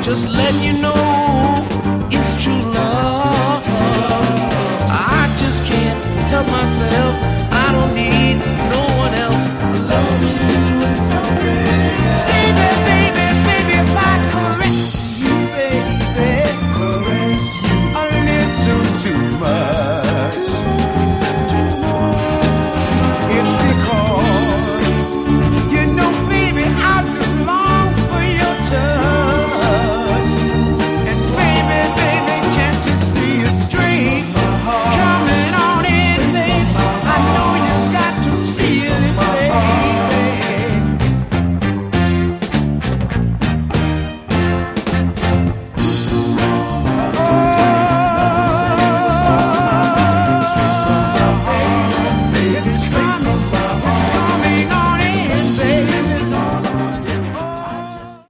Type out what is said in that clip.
Just letting you know it's true love. I just can't help myself.